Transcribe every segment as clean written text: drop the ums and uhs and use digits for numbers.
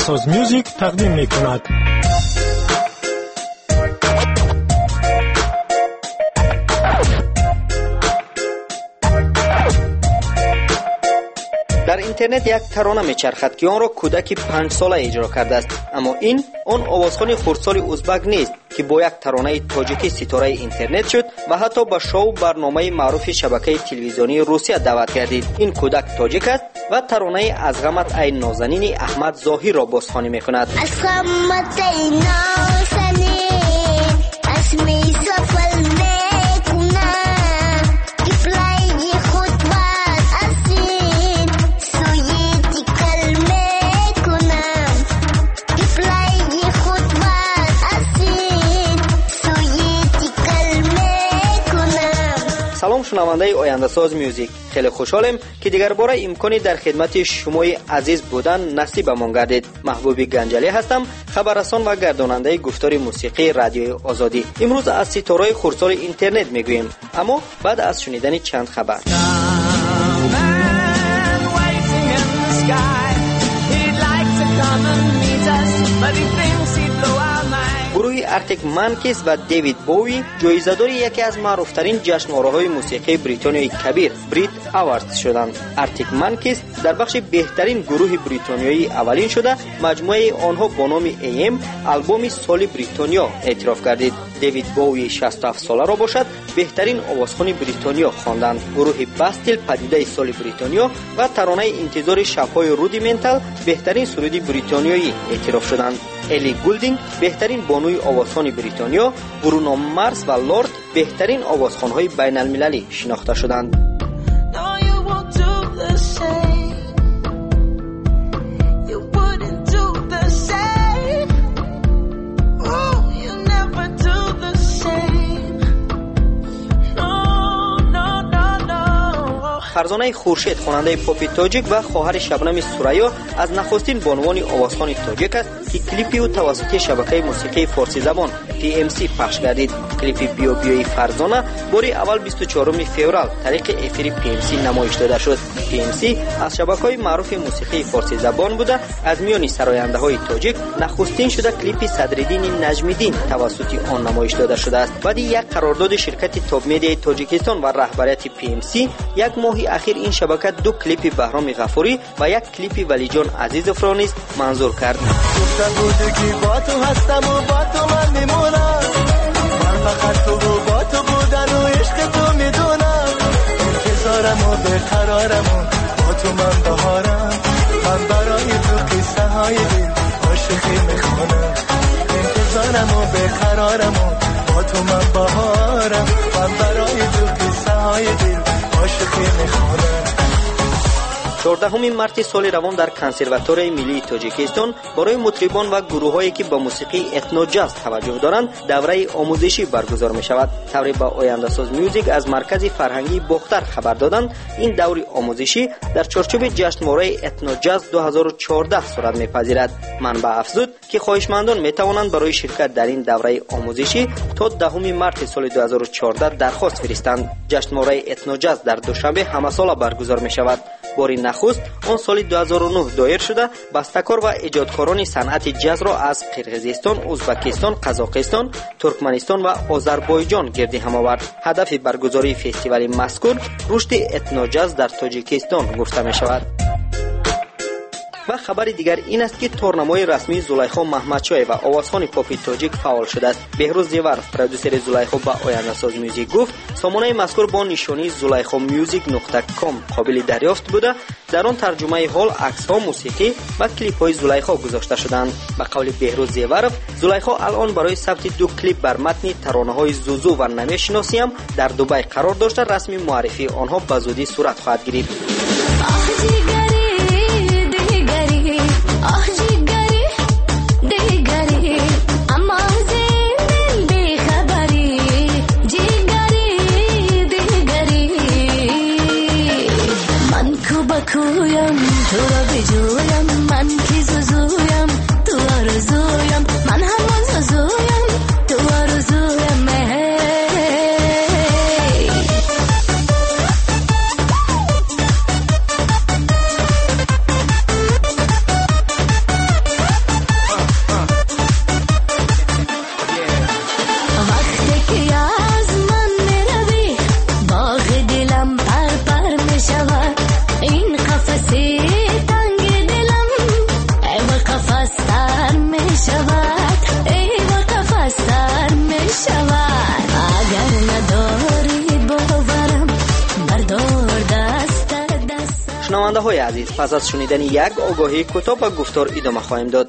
Soz Music تقدیم می‌کند. در اینترنت یک ترانه میچرخد که آن را کودکی 5 ساله اجرا کرده است، اما این آن آوازخوان خردسال ازبک نیست که با یک ترانه تاجیکی ستاره اینترنت شد و حتی به شو برنامه معروف شبکه تلویزیونی روسیه دعوت گردید. این کودک تاجیک است و ترانه از غمت ای نازنین احمد ظاهر را بازخوانی میکند. از غمت ای نازنین اسمی سفل میکنم کفلای خود باز اسین سویتی کل میکنم کفلای خود باز اسین سویتی کل میکنم. سلام شنونده آینده ساز میوزیک، خیلی خوشحالم که دیگر باره امکانی در خدمت شمای عزیز بودن نصیبمان گردید. محبوبی گنجلی هستم، خبررسان و گرداننده گفتار موسیقی رادیوی آزادی. امروز از ستاره خردسال اینترنت میگوییم، اما بعد از شنیدن چند خبر. گروه آرتیک مانکیز و دیوید بووی جایزه‌دار یکی از معروفترین جشنواره‌های موسیقی بریتانیایی کبیر بریت اواردز شدند. آرتیک مانکیز در بخش بهترین گروه بریتانیایی اولین شده، مجموعه آنها با نام AM آلبوم سال بریتانیا اعتراف گردید. دیوید بووی 67 ساله را باشد بهترین آوازخوان بریتانیا خواندند. گروه باستیل پدیده سال بریتانیا و ترانه انتظار شب‌های رودیمنتال بهترین سرودی بریتانیایی اعتراف شدند. الی گولدینگ بهترین بانوی آوازخوان بریتانیا، برونو مارس و لورد بهترین آوازخوان‌های بین المللی شناخته شدند. فرزانه خورشید خواننده پاپ تاجیک و خواهر شبنم سوریا از نخستین بانوان آوازخوان تاجیک است که کلیپی او توسط شبکه موسیقی فارسی زبان PMC پخش گردید. کلیپ بیو بیوی فرزانه باری اول 24 فوریه طریق افری PMC نمایش داده شد. PMC از شبکه‌های معروف موسیقی فارسی زبان بوده، از میان سراینده‌های تاجیک نخستین شده کلیپ صدرالدین نجمی‌دین توسط آن نمایش داده شده است. بعد یک قرارداد شرکت تاپ مدیا تاجیکستان و رهبریت PMC یک ماه اخیر این شبکه 2 کلیپ بهرام غفوری و یک کلیپ ولی جان عزیزوف را نیز منظور کرد. گفتم بودی با تو هستم و با تو من میمونم، من فقط تو و با تو بودن و عشق تو میدونم، انتظارم و بقرارم و با تو من بهارم، من برای تو قصه های دل عاشقی میخونم، انتظارم و بقرارم و با تو من بهارم، من برای تو قصه های دل عاشقی میخونم. 14 مارس سال روان در کنسرواتوری ملی تاجیکستان برای مطربان و گروه‌هایی که به موسیقی اتنو جاز توجه دارند دوره آموزشی برگزار می‌شود. طوری با آینده ساز میوزیک از مرکز فرهنگی باختر خبر دادند این دوره آموزشی در چارچوب جشنواره اتنو جاز 2014 صورت می‌پذیرد. منبع افزود که خواهشمندان می‌توانند برای شرکت در این دوره آموزشی تا 10 مارس سال 2014 درخواست فرستند. جشنواره اتنو جاز در دوشنبه همه ساله برگزار می‌شود. باری نخست آن سال 2009 دایر شده بسته‌کار و ایجادکاران صنعت جاز را از قرقیزستان، ازبکستان، قزاقستان، ترکمنستان و آذربایجان گردی هم آورد. هدف برگزاری فستیوال مذکور رشد اتنو جاز در تاجیکستان گفته می شود. و خبر دیگر این است که تورنمای رسمی زلیخا محمدشاه و آوازخوان پاپ تاجیک فعال شده است. بهروز زیورف پرودوسر زلیخا با آینده ساز میوزیک گفت سامانه مذکور با نشانی zulaihamusic.com قابل دریافت بوده. در آن ترجمه حال، عکس‌ها، موسیقی و کلیپ‌های زلیخا گذاشته شدند. به قول بهروز زیورف، زلیخا الان برای ثبت 2 کلیپ بر متن ترانه‌های زوزو و نمی شناسی هم در دبی قرار داشته. رسمی معرفی آنها به زودی صورت خواهد گرفت. کویم تو را بجویم، من کی زوزویم تو آرزویم، من همان زوزویم تو آرزویم. шунавандаҳои азиз, пас аз шунидани як огоҳии кӯтоҳ ба гуфтор идома хоҳем дод.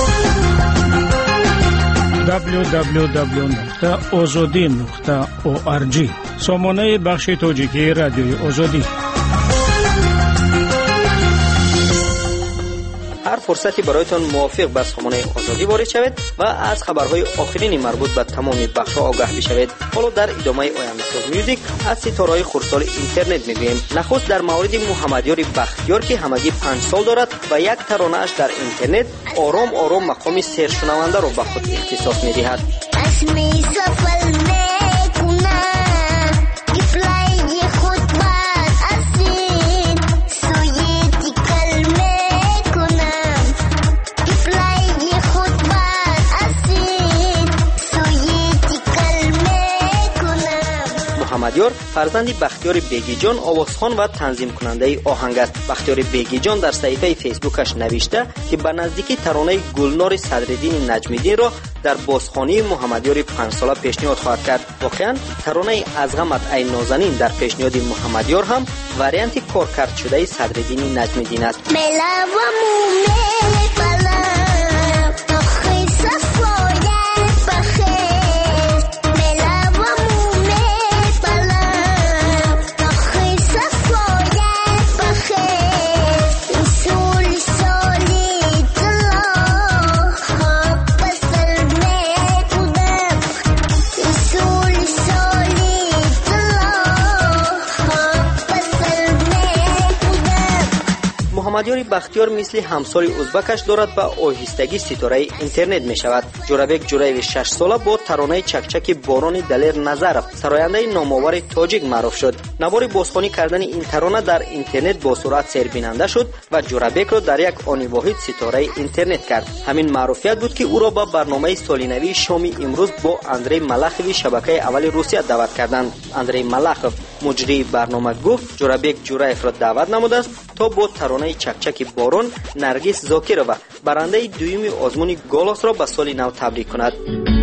www.ozodi.org сомонаи бахши тоҷикии радиои озодӣ. ҳар фурсати бароятон мувофиқ ба сомонаи озодӣ ворид шавед ва аз хабарҳои охирини марбут ба тамоми бахшҳо огаҳ бишавед. ҳоло дар идомаи Ояндасоз Мюзик аз ситораҳои хурдсоли интернет мегӯем. нахуст дар мавриди Муҳаммадёри Бахтиёр ки ҳамагӣ 5 сол дорад ва як таронааш дар интернет ором ором мақоми сершунавандаро ба худ ихтисос медиҳад. муҳаммадёр фарзанди Бахтиёри Бегиҷон овозхон ва танзимкунандаи оҳанг аст. Бахтиёри Бегиҷон дар саҳифаи фейсбукаш навишта ки ба наздикӣ таронаи Гулнори Садриддини Наҷмиддинро дар бозхонии Муҳаммадёри 5сола пешниҳод хоҳад кард. воқеан таронаи Азғамат ай нозанин дар пешниҳоди Муҳаммадёр ҳам варианти коркардшудаи Садриддини Наҷмиддин аст. муҳаммадёри Бахтиёр мисли ҳамсоли узбакаш дорад ба оҳистагӣ ситораи интернет мешавад. Ҷурабек Ҷураеви 6 сола бо таронаи чакчаки Борони Далер Назаров сарояндаи номовари тоҷик маъруф шуд. навори бозхонӣ кардани ин тарона дар интернет бо суръат сербинанда шуд ва Ҷурабекро дар як они воҳид ситораи интернет кард. ҳамин маъруфият буд ки ӯро ба барномаи солинавии шоми имрӯз бо Андрей Малахови шабакаи аввали Русия даъват карданд. Андрей Малахов муҷрии барнома гуфт Ҷурабек Ҷураевро даъват намудааст то бо таронаи чакчаки Борон Наргиз Зокирова барандаи дуюми озмуни Голосро ба соли нав табрик кунад.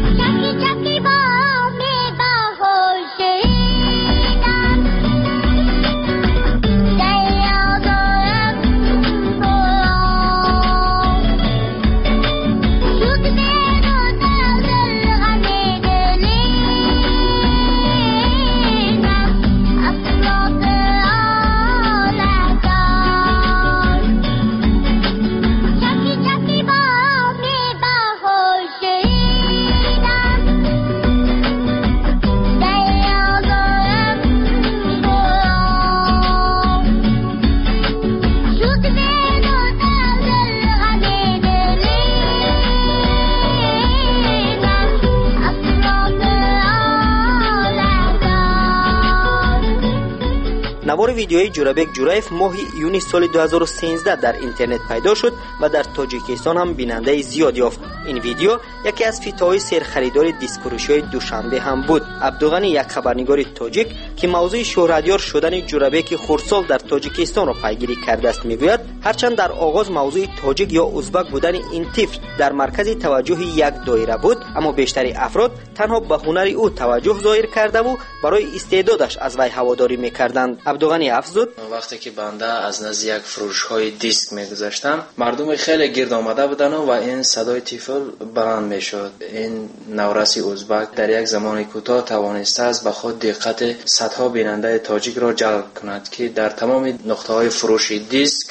навори видеои Ҷурабек Ҷураев моҳи июни соли 2013 дар интернет пайдо шуд ва дар Тоҷикистон ҳам бинандаи зиёд ёфт. ин видео яке аз фитоҳои серхаридори дистфурӯшиҳои Душанбе ҳам буд. Абдуғани, як хабарнигори тоҷик ки мавзӯи шӯҳратёр шудани Ҷурабеки хурдсол дар Тоҷикистонро пайгирӣ кардааст мегӯяд, ҳарчанд дар оғоз мавзӯи тоҷик ё узбак будани ин тифл дар маркази таваҷҷӯҳи як доира буд, аммо бештари афрод танҳо ба ҳунари ӯ таваҷҷӯҳ зоҳир кардаву барои истеъдодаш аз вай ҳаводорӣ мекарданд. Абдуғани афзуд: вақте ки банда аз назди як фурӯшҳои диск мегузаштам, мардуми хеле гирд омада будану ва ин садои тифл баланд мешуд. ин навраси узбак дар як замони кӯтоҳ тавонистааст ба худ диққати садҳо бинандаи тоҷикро ҷалб кунад ки дар тамоми нуқтаҳои фурӯши диск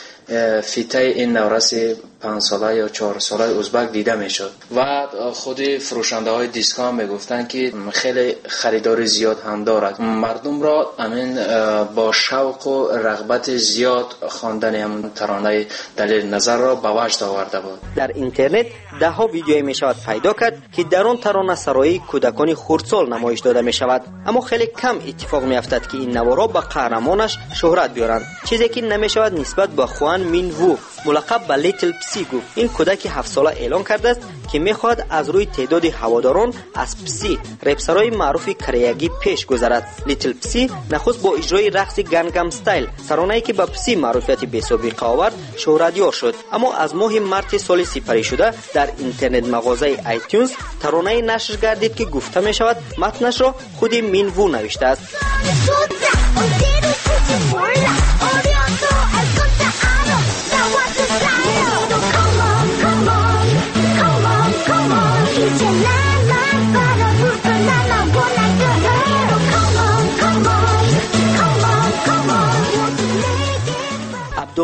фитаи ин навраси 5 сола ё 4 солаи узбак дида мешуд ва худи фурӯшандаҳои дискҳо мегуфтанд ки хеле харидори зиёд ҳам дорад. мардумро амин бо шавқу рағбати зиёд хондани ҳамон таронаи Далер Назарро ба ваҷд оварда буд. дар интернет даҳҳо видеое мешавад пайдо кард ки дар он тарона сароии кӯдакони хурдсол намоиш дода мешавад, аммо хеле кам иттифоқ меафтад ки ин наворо ба қаҳрамонаш шӯҳрат биёранд. чизе ки намешавад нисбат ба Хуан Мин Ву, мулаққаб ба Little Psi гуфт. ин кӯдаки 7 сола эълон кардааст ки мехоҳад аз рӯи теъдоди ҳаводорон аз Пси, репсарои маъруфи кореягӣ пеш гузарад. Little Psi нахуст бо иҷрои рақси Gangnam Style, таронае ки ба Пси маъруфияти бесобиқа овард, шӯҳратёр шуд. аммо аз моҳи марти соли сипаришуда дар интернет мағозаи iTunes таронае нашр гардид ки гуфта мешавад матнашро худи Мин Ву навиштааст.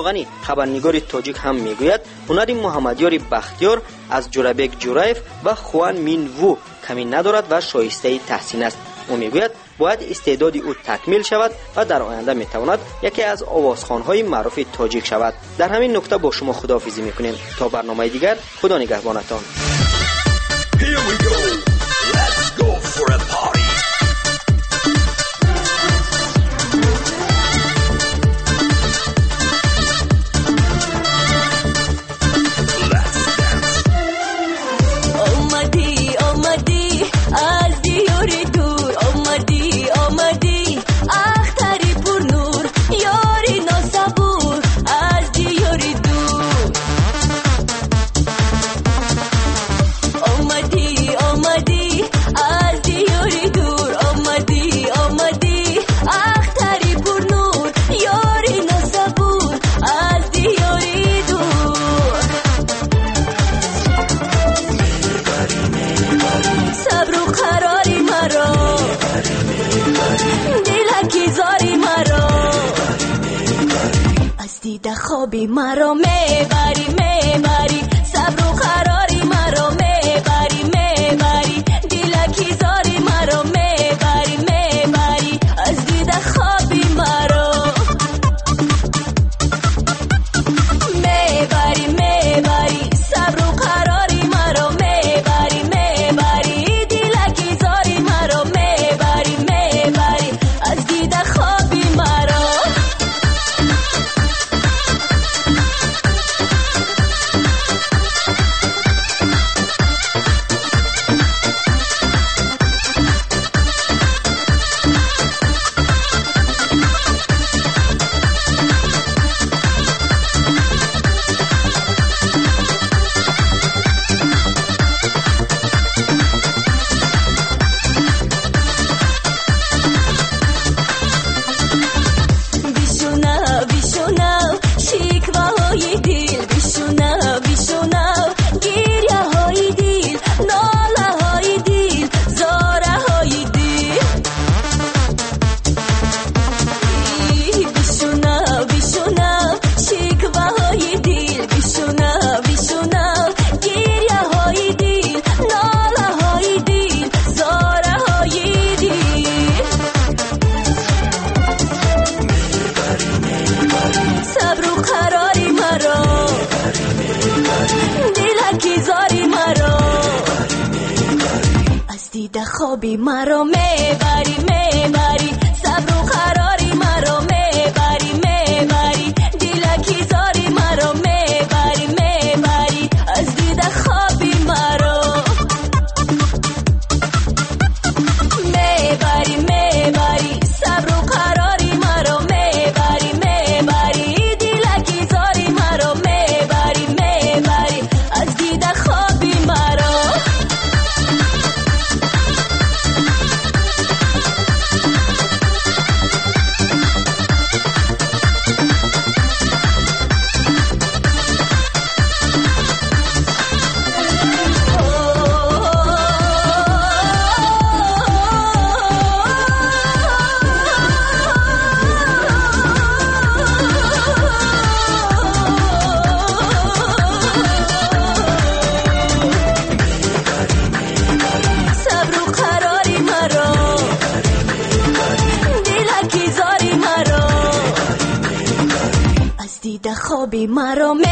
روغنی خبرنگار تاجیک هم میگوید هنر محمدیار بختیار از جورابک جورایف و خوان مین وو کمی ندارد و شایسته تحسین است. او میگوید باید استعداد او تکمیل شود و در آینده میتواند یکی از آوازخوان‌های معروف تاجیک شود. در همین نکته با شما خداحافظی میکنیم تا برنامه دیگر. خدا نگهبانتان. خوابی مرا میبری میبری صبر و قراری مرا میبری میبری دیلکی زاری مرا میبری میبری از دیده خوابی مرا میبری میبری صبر و قراری مرا میبری میبری دیلکی زاری مرا میبری میبری از دیده خوابی مرا خوابی مرا میبری میبری صبر و قراری مرا میبری میبری دیلکی زاری مرا میبری میبری از دیده خوابی مرا میبری میبری صبر و قراری مرا میبری میبری دیلکی زاری مرا میبری میبری از دیده خوابی مرا خوابی مرا